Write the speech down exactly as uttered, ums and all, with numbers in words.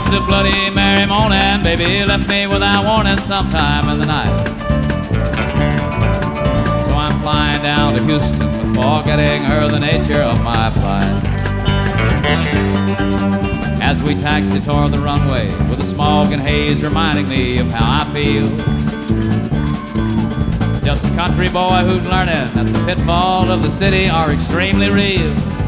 It's a bloody Mary morning, baby left me without warning sometime in the night. So I'm flying down to Houston before getting her the nature of my flight. As we taxi toward the runway, with the smog and haze reminding me of how I feel. Just a country boy who's learning that the pitfalls of the city are extremely real.